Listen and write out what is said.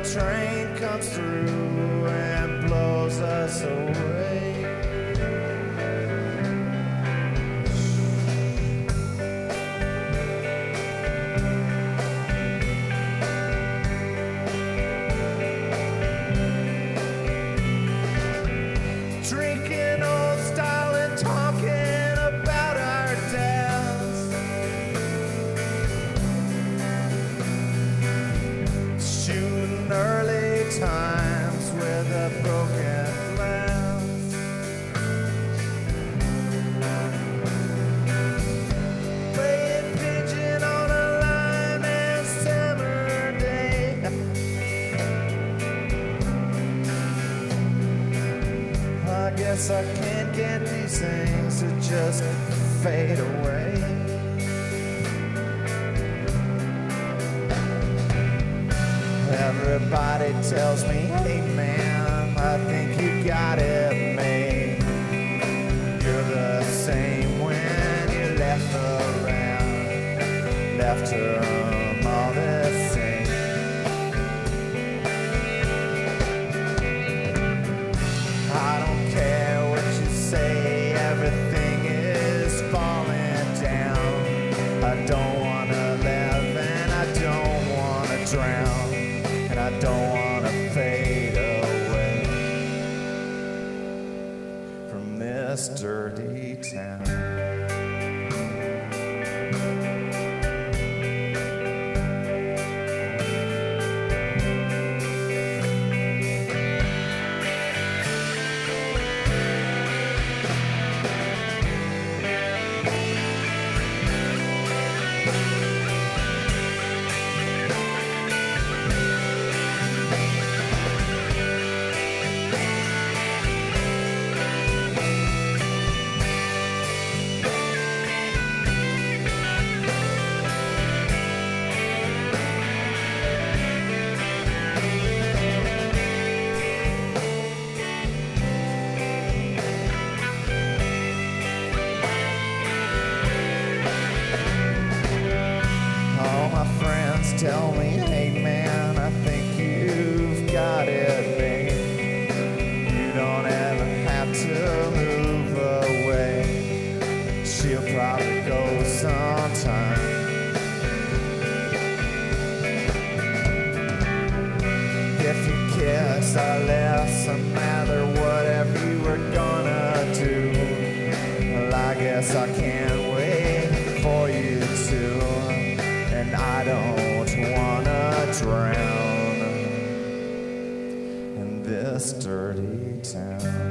train comes through and blows us away. Drinking old style and talking about our dads. Shooting early times with a broken glass. Playing pigeon on a line and summer day. I guess I can't get these things to just fade away. Everybody tells me, hey man, I think you got it made. You're the same when you left around, left her all the same. I don't care what you say, everything is falling down. I don't wanna live and I don't wanna drown, and I don't wanna fade away from this dirty town. All my friends tell me, hey man, I think you've got it made. You don't ever have to move away. She'll probably go sometime. If you kiss or less, no matter whatever you were gonna do, well, I guess I can't wait for you to. And I don't wanna drown in this dirty town.